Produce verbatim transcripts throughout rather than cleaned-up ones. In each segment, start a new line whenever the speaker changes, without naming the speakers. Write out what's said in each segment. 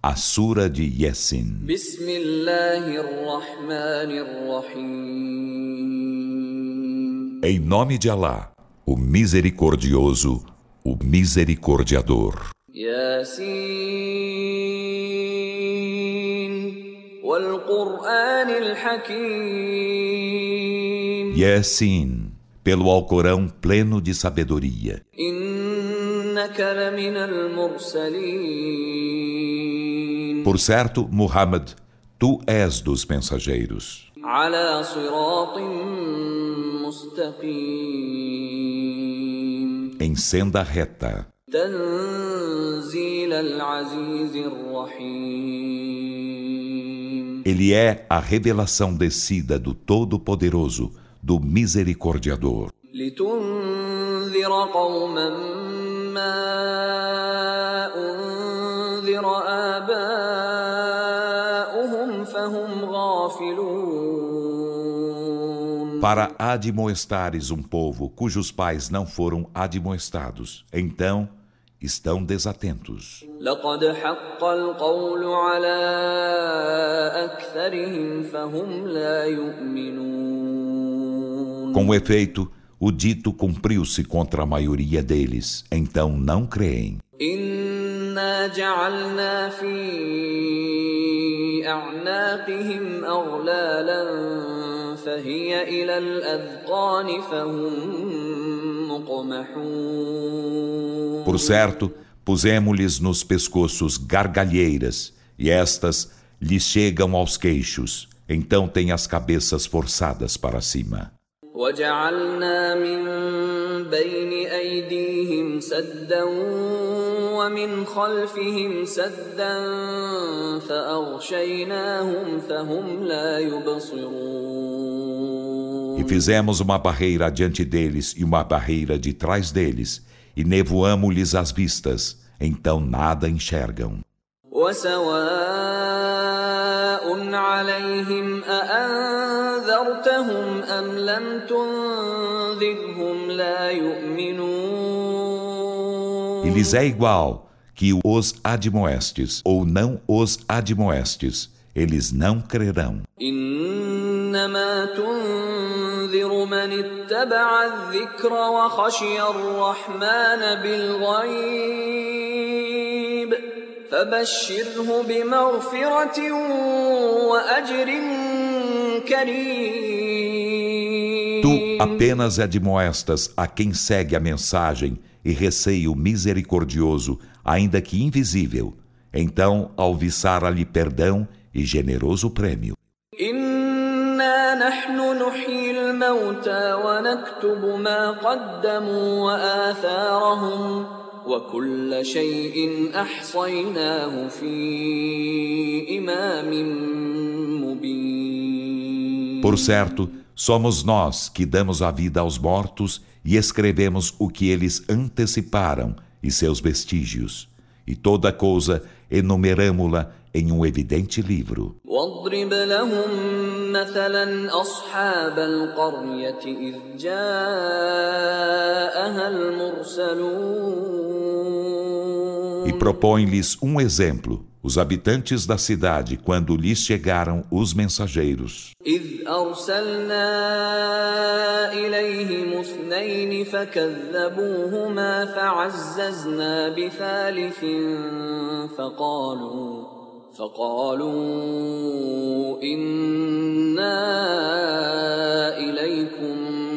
A Sura de Yasin. Em nome de Alá, o Misericordioso, o Misericordiador.
Yasin, wal-Qur'an al-Hakim.
Yasin, pelo Alcorão pleno de sabedoria.
Innaka lamina al-mursalin.
Por certo, Muhammad, tu és dos mensageiros.
Ala siratin mustaqim.
Em senda reta.
Tanzil al-Aziz ar-Rahim.
Ele é a revelação descida do Todo-Poderoso, do Misericordiador.
Litunzira qawman ma unzira aba'uhum fahum ghafilun.
Para admoestares um povo cujos pais não foram admoestados, então estão desatentos.
Laqad haqqa al-qawlu ala aktharihim fahum la yu'minun.
Com efeito, o dito cumpriu-se contra a maioria deles, então não creem.
Inna ja'alna fi a'naqihim aghlalan fahiya ila al-adhqan fahum muqmahun.
Por certo, pusemos-lhes nos pescoços gargalheiras, e estas lhes chegam aos queixos, então têm as cabeças forçadas para cima.
وَجَعَلْنَا مِنْ بَيْنِ أَيْدِيهِمْ سَدًّا وَمِنْ خَلْفِهِمْ سَدًّا فَأَغْشَيْنَاهُمْ فَهُمْ لَا يُبْصِرُونَ.
E fizemos uma barreira adiante deles e uma barreira de trás deles, e nevoamo-lhes as vistas, então nada enxergam.
وَسَوَاءٌ عَلَيْهِمْ أَأَنذَرْتَهُمْ أَمْ لَمْ تُنذِرْهُمْ لَا يُؤْمِنُونَ.
E lhes é igual que os admoestes ou não os admoestes, eles não crerão.
إِنَّمَا تُنذِرُ مَنِ اتَّبَعَ الذِّكْرَ وَخَشِيَ الرَّحْمَنَ بِالْغَيْبِ فَبَشِّرْهُ بِمَغْفِرَةٍ وَأَجْرٍ كَرِيمٍ.
Tu apenas admoestas a quem segue a mensagem e receia o misericordioso, ainda que invisível. Então alviçara-lhe perdão e generoso prêmio.
إِنَّا نَحْنُ نُحْيِي الْمَوْتَى وَنَكْتُبُ مَا قَدَّمُوا وَآثَارَهُمْ وَكُلَّ شَيْءٍ أَحْصَيْنَاهُ فِي إِمَامٍ مُبِينٍ.
Por certo, somos nós que damos a vida aos mortos e escrevemos o que eles anteciparam e seus vestígios. E toda coisa enumeramo-la em um evidente livro.
وَاضْرِبْ لَهُمْ مَثَلًا أَصْحَابَ الْقَرْيَةِ إِذْ جَاءَهَا الْمُرْسَلُونَ.
E propõe-lhes um exemplo, os habitantes da cidade, quando lhes chegaram os mensageiros.
إِذْ أَرْسَلْنَا إِلَيْهِمُ اثْنَيْنِ فَكَذَّبُوهُمَا فَعَزَّزْنَا بِثَالِثٍ فَقَالُوا فَقَالُوا إِنَّا إِلَيْكُمْ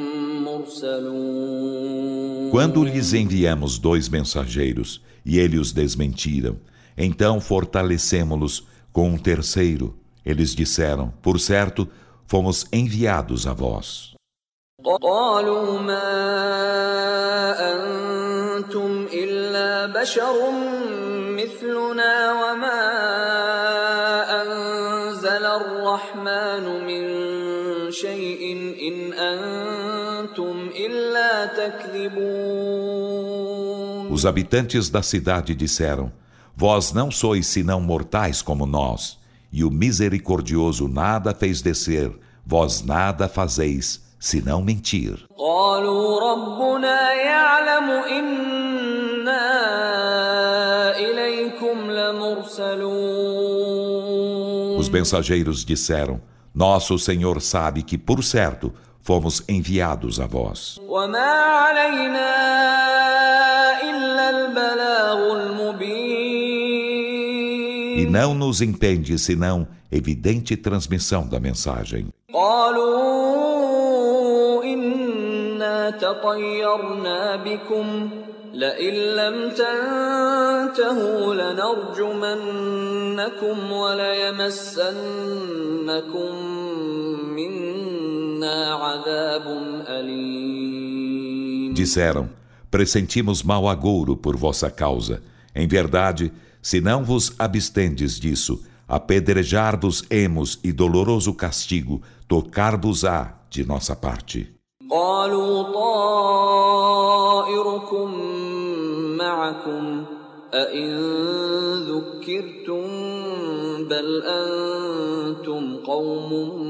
مُرْسَلُونَ.
Quando lhes enviamos dois mensageiros e eles os desmentiram, então fortalecemo-los com um terceiro. Eles disseram, por certo, fomos enviados a vós.
قالوا ما أنتم إلا بشر مثلنا وما أنزل الرحمن من شيء إن أنتم إلا تكذبون.
Os habitantes da cidade disseram, vós não sois senão mortais como nós, e o misericordioso nada fez descer, vós nada fazeis senão mentir.
قالوا ربنا يعلم إنا إليكم لمرسلون. لمرسلون.
Os mensageiros disseram: Nosso Senhor sabe que, por certo, fomos enviados a vós.
وما علينا إلا البلاغ المبين.
E não nos impede senão evidente transmissão da mensagem.
قالوا إنا تطيرنا بكم لئن لم تنتهوا لنرجمنكم وليمسنكم منا عذاب أليم.
Disseram: Pressentimos mau agouro por vossa causa. Em verdade, se não vos abstendes disso, apedrejar-vos-emos e doloroso castigo tocar-vos-á de nossa parte.
قالوا طائركم معكم أئن ذكرتم بل أنتم قوم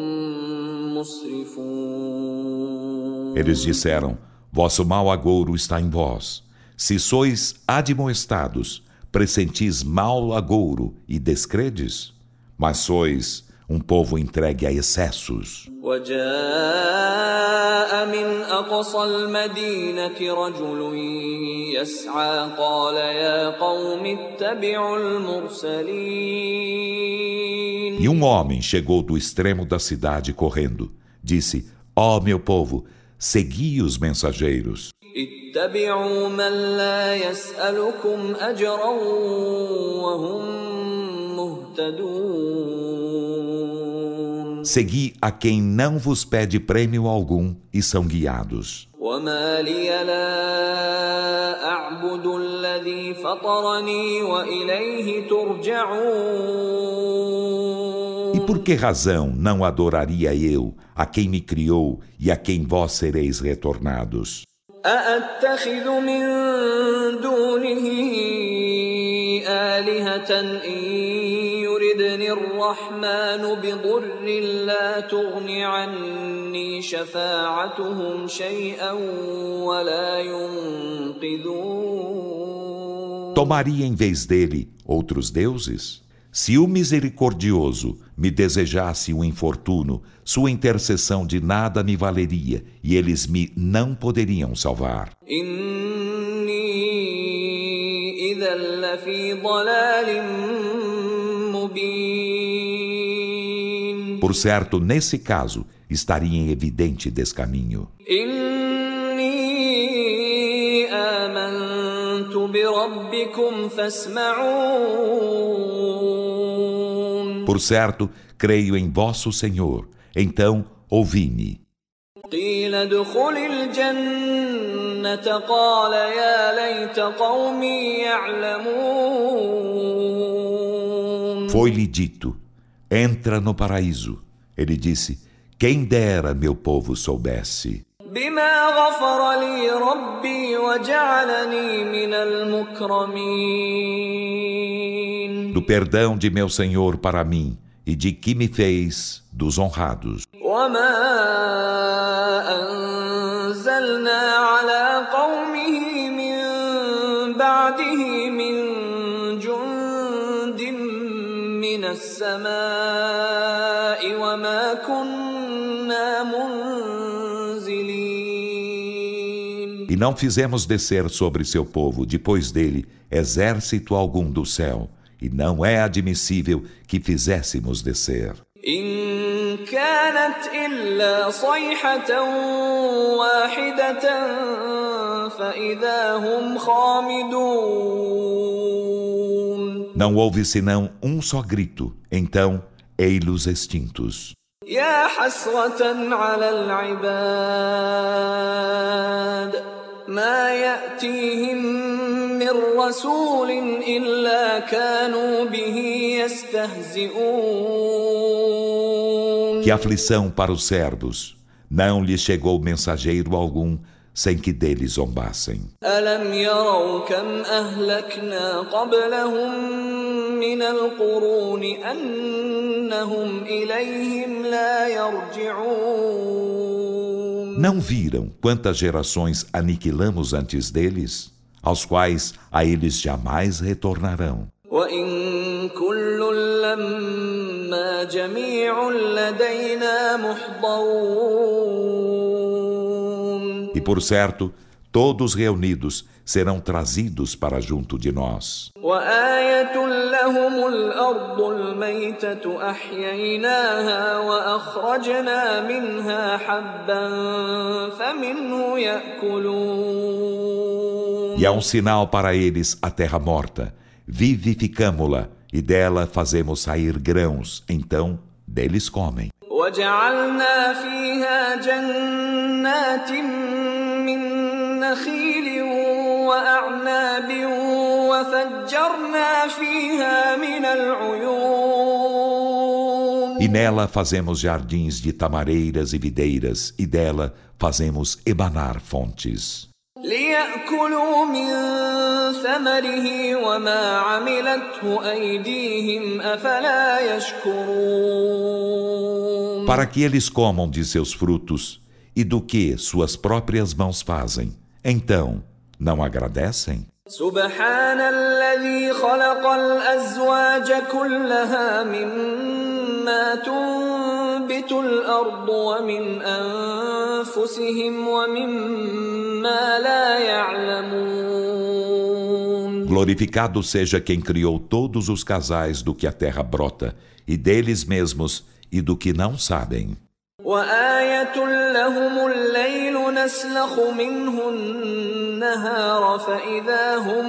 مسرفون.
Eles disseram: Vosso mau agouro está em vós. Se sois admoestados, pressentis mau agouro e descredes? Mas sois um povo entregue a excessos.
وجاء من أقصى المدينة رجل يسعى قال يا قوم اتبعوا المرسلين.
E um homem chegou do extremo da cidade correndo. Disse: Ó meu povo, segui os mensageiros.
اتبعوا من لا يسألكم أجرا وهم مهتدون.
Segui a quem não vos pede prêmio algum e são guiados.
وما لي لا أعبد الذي فطرني وإليه ترجعون.
E por que razão não adoraria eu a quem me criou e a quem vós sereis retornados?
أأتخذ من دونه آلهة إن يردني الرحمن بضر لا تغن عني شفاعتهم شيئا ولا ينقذون.
Tomaria em vez dele outros deuses? Se o misericordioso me desejasse um infortúnio, sua intercessão de nada me valeria e eles me não poderiam salvar.
إني إذا لفي ضلال مبين.
Por certo, nesse caso, estaria em evidente descaminho.
إني آمنت بربكم فاسمعون.
Por certo, creio em vosso Senhor, então ouvi-me.
قيل ادخل الجنة قال يا ليت قومي يعلمون.
Foi-lhe dito: entra no paraíso. Ele disse: quem dera meu povo soubesse.
بما غفر لي ربي وجعلني من المكرمين.
Do perdão de meu Senhor para mim e de que me fez dos honrados.
وما أنزلنا على قومه من بعده من جند من السماء وما كنا منزلين.
E não fizemos descer sobre seu povo, depois dele, exército algum do céu, e não é admissível que fizéssemos descer.
إن كانت إلا صيحة واحدة فإذا هم خامدون.
Não houve senão um só grito, então ei-los extintos.
يا حسرة على العباد ما يأتيهم من رسول إلا كانوا به يستهزئون.
Que aflição para os servos! Não lhes chegou mensageiro algum sem que deles zombassem.
ألم يروا كم أهلكنا قبلهم من القرون أنهم إليهم لا يرجعون.
Não viram quantas gerações aniquilamos antes deles, aos quais a eles jamais retornarão?
وإن كل لما جميع لدينا محضرون.
E por certo, todos reunidos serão trazidos para junto de nós.
وآية لهم الأرض الميتة أحييناها وأخرجنا منها حبا فمنه يأكلون.
E há um sinal para eles a terra morta. Vivificamo-la e dela fazemos sair grãos. Então, deles comem.
وجعلنا فيها جنات من نخيل وأعناب وفجرنا فيها من العيون.
E nela fazemos jardins de tamareiras e videiras, e dela fazemos emanar fontes.
ليأكلوا من ثمره وما عملته أيديهم أفلا يشكرون.
Para que eles comam de seus frutos e do que suas próprias mãos fazem. Então, não agradecem?
سبحان الذي خلق الأزواج كلها مما تنبت الأرض ومن أنفسهم ومما لا يعلمون.
Glorificado seja quem criou todos os casais do que a terra brota, e deles mesmos e do que não sabem.
وآية لهم الليل نسلخ منه النهار فإذا هم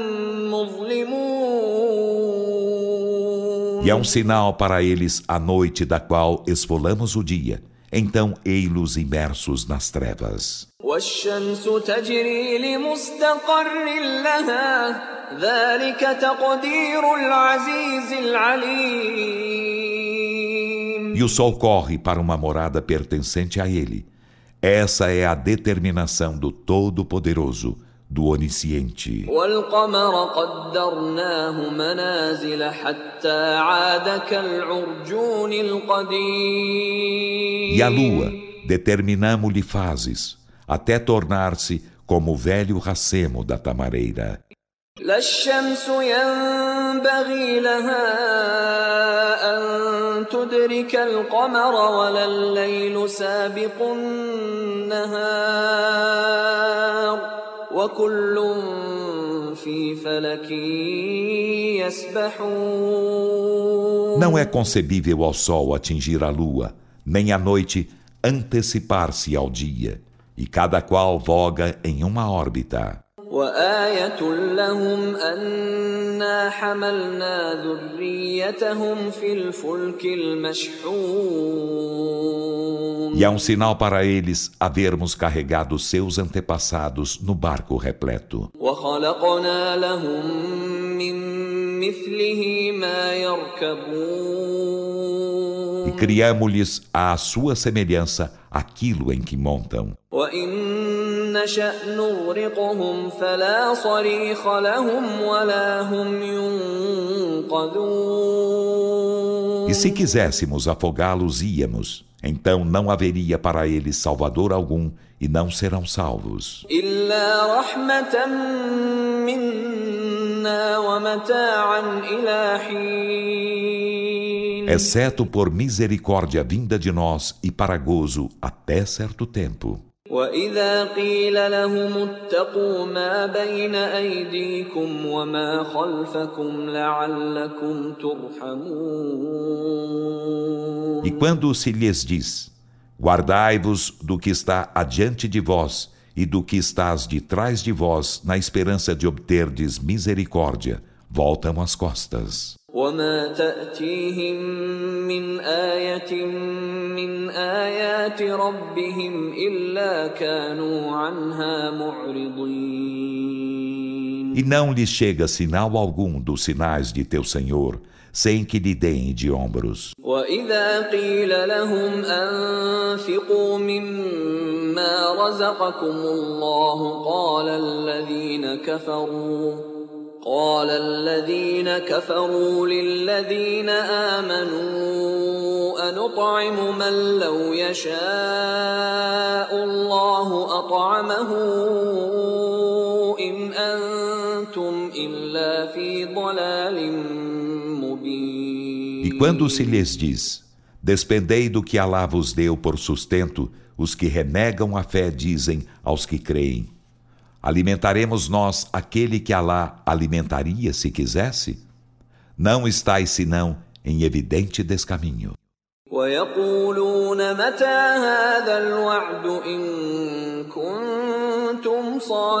مظلمون.
E é um sinal para eles a noite da qual esfolamos o dia. Então ei-los imersos nas trevas.
والشمس تجري لمستقر لها ذلك تقدير العزيز العليم.
E o sol corre para uma morada pertencente a ele. Essa é a determinação do Todo-Poderoso, do Onisciente.
والقمر قدرناه منازل حتى عاد كالعرجون القديم.
E a lua, determinamo-lhe fases, até tornar-se como o velho racemo da tamareira.
لا الشمس ينبغي لها أن تدرك القمر ولا الليل سابق النهار وكل في فلك يسبحون.
Não é concebível ao sol atingir a lua, nem a noite antecipar-se ao dia, e cada qual voga em uma órbita.
وآية لهم أنا حملنا ذريتهم في الفلك المشحون.
E é um sinal para eles havermos carregado seus antepassados no barco repleto.
وخلقنا لهم من مثله ما يركبون.
E criamo-lhes à sua semelhança aquilo em que montam.
وإن نشأ نغرقهم فلا صريخ لهم ولا هم ينقذون.
E se quiséssemos afogá-los, íamos. Então não haveria para eles salvador algum e não serão salvos.
إلا رحمة منا ومتاعا إلى حين.
Exceto por misericórdia vinda de nós e para gozo até certo tempo.
وإذا قيل لهم اتقوا ما بين أيديكم وما خلفكم لعلكم ترحمون.
E quando se lhes diz, guardai-vos do que está adiante de vós e do que estás de trás de vós, na esperança de obterdes misericórdia, voltam as costas.
وما تأتيهم من آية من آيات ربهم إلا كانوا عنها معرضين.
E não lhes chega sinal algum dos sinais de teu Senhor, sem que lhe deem de ombros.
وإذا قيل لهم أنفقوا مما رزقكم الله قال الذين كفروا قال الذين كفروا للذين آمنوا أنطعم من لو يشاء الله أطعمه إن أنتم إلا في ضلال مبين.
E quando se lhes diz: despendei do que Alá vos deu por sustento, os que renegam a fé dizem aos que creem: alimentaremos nós aquele que Alá alimentaria se quisesse? Não estais senão em evidente descaminho.
ويقولون متى هذا الوعد إن كنتم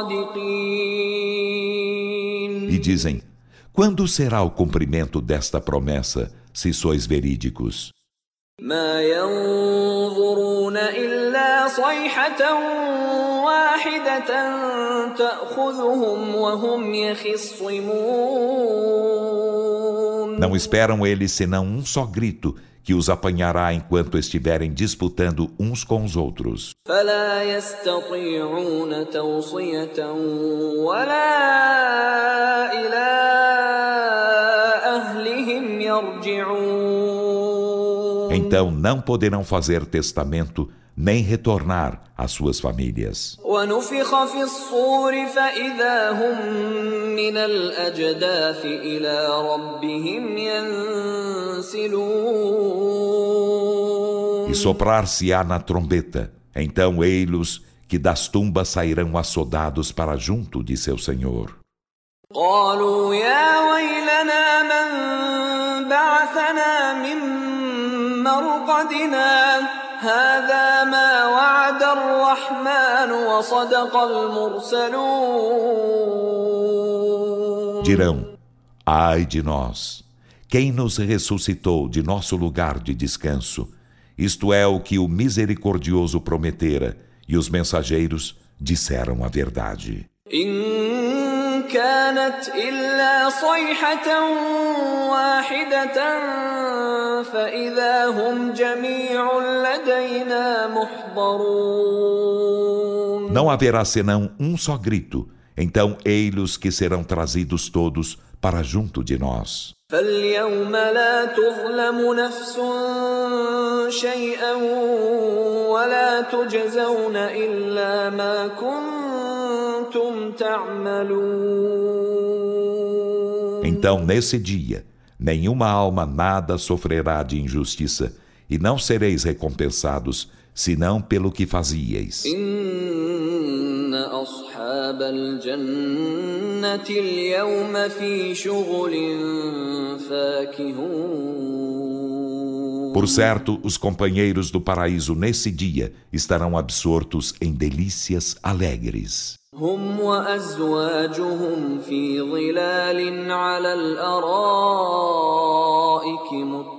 صادقين.
E dizem: quando será o cumprimento desta promessa, se sois verídicos?
ما ينظرون إلا صيحة واحدة تأخذهم وهم يخصمون.
Não esperam eles senão um só grito que os apanhará enquanto estiverem disputando uns com os outros.
فلا يستطيعون توصية ولا إلى أهلهم يرجعون.
Então não poderão fazer testamento nem retornar às suas famílias.
ونفخ في الصور فإذا هم من الأجداث إلى ربهم ينسلون.
E soprar-se-á na trombeta, então ei-los que das tumbas sairão açodados para junto de seu Senhor.
قالوا يا ويلنا من بعثنا من مرقدنا هذا ما وعد الرحمن وصدق المرسلون.
Dirão: ai de nós! Quem nos ressuscitou de nosso lugar de descanso? Isto é o que o misericordioso prometera, e os mensageiros disseram a verdade.
إن كانت إلا صيحة واحدة فإذا هم جميع لدينا محضرون.
Não haverá senão um só grito, então ei-los que serão trazidos todos para junto de nós.
فاليوم لا تظلم نفس شيئا ولا تجزون إلا ما كنتم تعملون.
Então, nesse dia, nenhuma alma nada sofrerá de injustiça, e não sereis recompensados, senão pelo que fazíeis.
إن أصحاب الجنة اليوم في شغل فاكهون.
Por certo, os companheiros do paraíso nesse dia estarão absortos em delícias alegres.
هم وأزواجهم في ظلال على الأرائك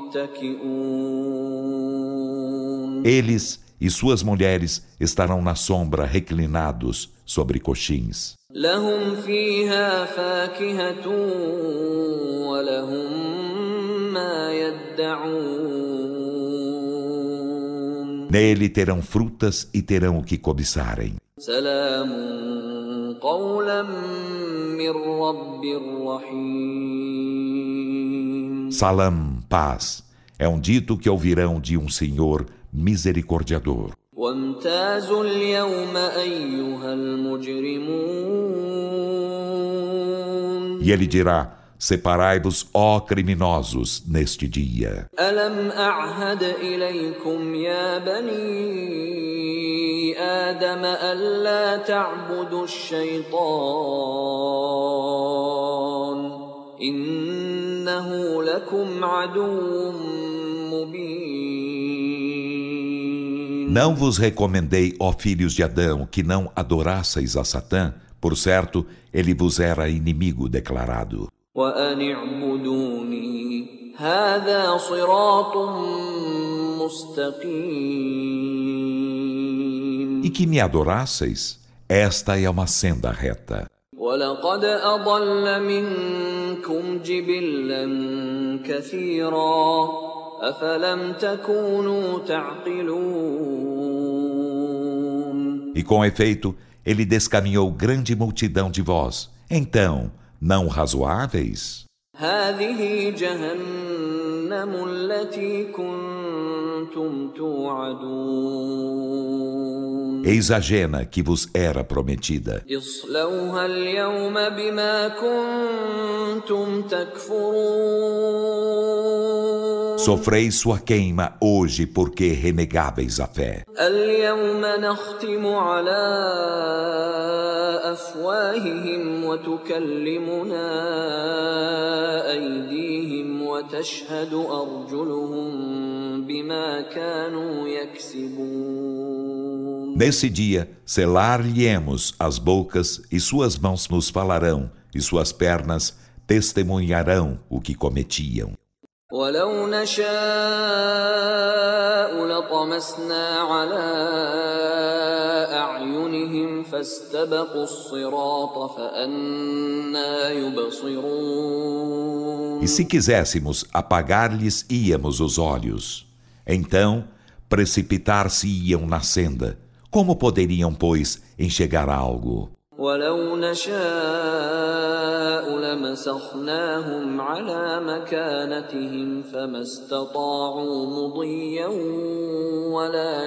متكئون.
Eles e suas mulheres estarão na sombra reclinados sobre coxins.
لهم فيها فاكهة ولهم ما يدعون.
Nele terão frutas e terão o que cobiçarem.
سلام قولا من رب رحيم.
Salam, paz, é um dito que ouvirão de um Senhor misericordiador.
وامتازوا اليوم أيها المجرمون.
E ele dirá: separai-vos, ó criminosos, neste dia.
ألم أعهد إليكم يا بني آدم ألا تعبدوا الشيطان إنه لكم عدو مبين.
Não vos recomendei, ó filhos de Adão, que não adorasseis a Satã, por certo, ele vos era inimigo declarado.
وأن اعبدوني هذا صراط مستقيم.
E que me adorasseis, esta é uma senda reta.
ولقد أضل منكم جبلا كثيرا أفلم تكونوا تعقلون.
E com efeito, ele descaminhou grande multidão de vós. Então, não razoáveis?
هذه جهنم التي كنتم توعدون.
Eis a jena que vos era prometida.
اصلوها اليوم بما كنتم تكفرون.
Sofrei sua queima hoje porque renegáveis a fé.
اليوم نختم على أفواههم وتكلمنا أيديهم وتشهد أرجلهم بما كانوا يكسبون.
Nesse dia, selar-lhe-emos as bocas, e suas mãos nos falarão, e suas pernas testemunharão o que cometiam.
ولو نشاء لطمسنا على أعينهم فاستبقوا الصراط فأنى يبصرون.
E se quiséssemos, apagar-lhes íamos os olhos. Então, precipitar-se-iam na senda. Como poderiam, pois, enxergar algo?
ولو نشاء لمسخناهم على مكانتهم فما استطاعوا مضيا ولا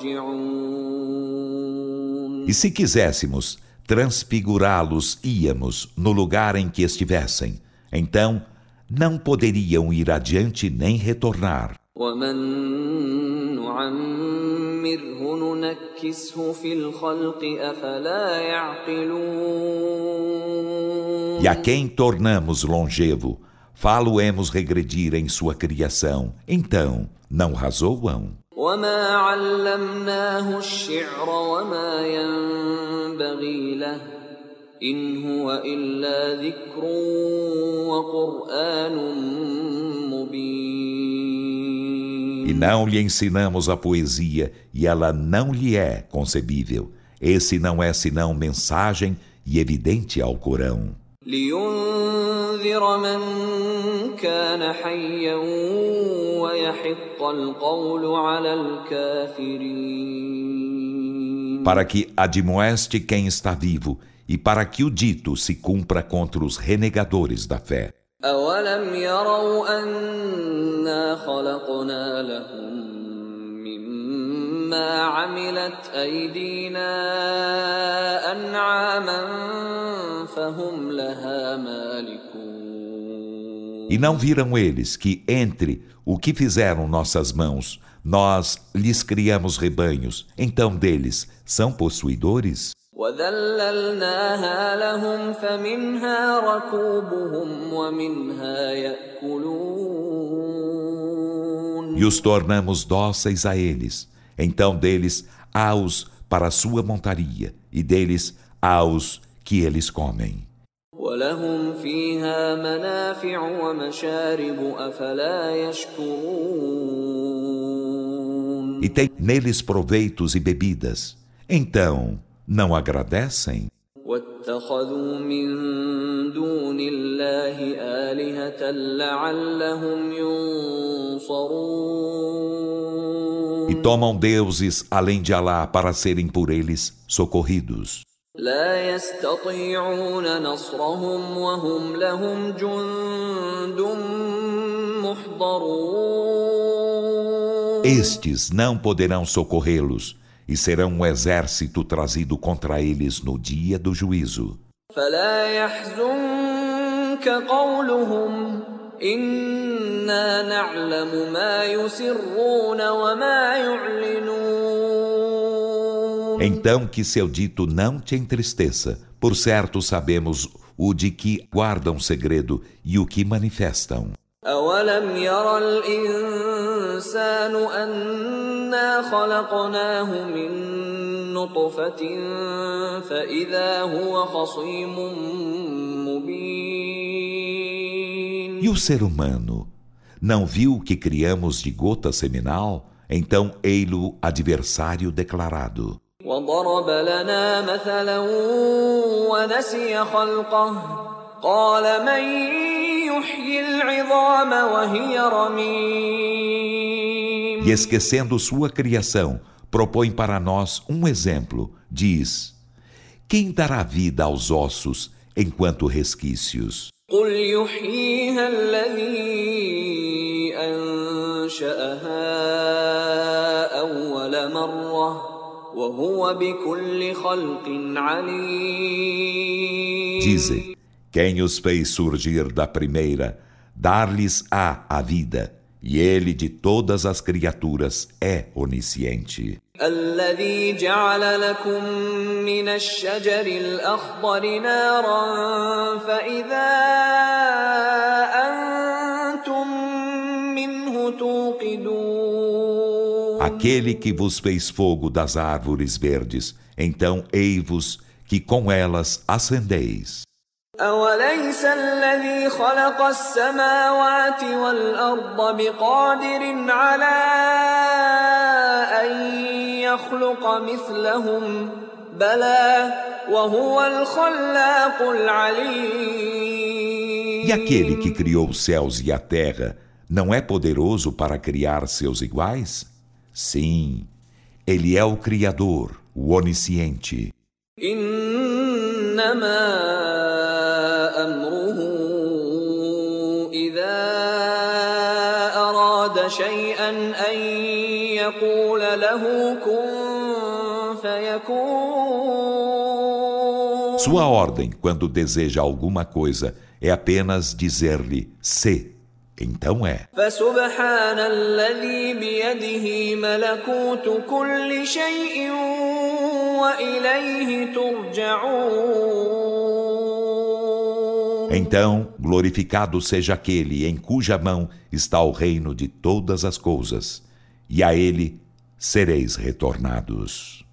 يرجعون.
E se quiséssemos, transfigurá-los íamos no lugar em que estivessem. Então, não poderiam ir adiante nem retornar.
ومن نعمره ننكسه في الخلق أفلا يعقلون.
E a quem tornamos longevo, falo-emos regredir em sua criação. Então, não razoam?
وما علمناه الشعر وما ينبغي له إن هو إلا ذكر وقرآن مبين.
E não lhe ensinamos a poesia, e ela não lhe é concebível. Esse não é senão mensagem e evidente ao Corão.
لينذر من كان حيا ويحق القول على الكافرين.
Para que admoeste quem está vivo, e para que o dito se cumpra contra os renegadores da fé.
أولم يروا أنا خلقنا لهم مما عملت أيدينا أنعاما فهم لها مالكون.
E não viram eles que entre o que fizeram nossas mãos, nós lhes criamos rebanhos, então deles são possuidores?
وَذَلَّلْنَاهَا لَهُمْ فَمِنْهَا رَكُوبُهُمْ وَمِنْهَا يَأْكُلُونَ.
E os tornamos dóceis a eles. Então deles há-os para a sua montaria, e deles há-os que eles comem.
وَلَهُمْ فِيهَا مَنَافِعُ وَمَشَارِبُ أَفَلَا يَشْكُرُونَ.
E tem neles proveitos e bebidas. Então, não agradecem?
وَاتَّخَذُوا مِن دُونِ اللَّهِ آلِهَةً لَعَلَّهُمْ يُنصَرُونَ.
E tomam deuses além de Alá para serem por eles socorridos.
لا يستطيعون نصرهم وهم لهم جند محضرون.
Estes não poderão socorrê-los, e serão um exército trazido contra eles no dia do juízo.
فلا يحزنك قولهم إنا نعلم ما يسرون وما يعلنون.
Então que seu dito não te entristeça. Por certo sabemos o de que guardam segredo e o que manifestam.
أولم ير الإنسان أنا خلقناه من نطفة فإذا هو خصيم مبين.
E o ser humano não viu que criamos de gota seminal? Então ei-lo adversário declarado.
وضرب لنا مثلا ونسي خلقه قال من يحيي العظام وهي رميم.
E esquecendo sua criação, propõe para nós um exemplo. Diz: quem dará vida aos ossos enquanto resquícios?
قل يحييها الذي أنشأها أول مرة وهو بكل خلق عليم.
Dize: quem os fez surgir da primeira, dar-lhes-á a vida, E ele de todas as criaturas é onisciente.
الذي جعل لكم من الشجر الأخضر نارا فإذا أنتم منه توقدون.
Aquele que vos fez fogo das árvores verdes, então ei-vos que com elas acendeis.
أوليس الذي خلق السماوات والأرض بقادر على أن يخلق مثلهم بلى وهو الخلاق العليم.
E aquele que criou os céus e a terra não é poderoso para criar seus iguais? Sim, ele é o Criador, o Onisciente.
إنما أمره إذا أراد شيئا أن يقول له كن فيكون.
Sua ordem, quando deseja alguma coisa, é apenas dizer-lhe se, então é.
فسبحان الذي بيده ملكوت كل شيء وإليه ترجعون.
Então, glorificado seja aquele em cuja mão está o reino de todas as coisas, e a ele sereis retornados.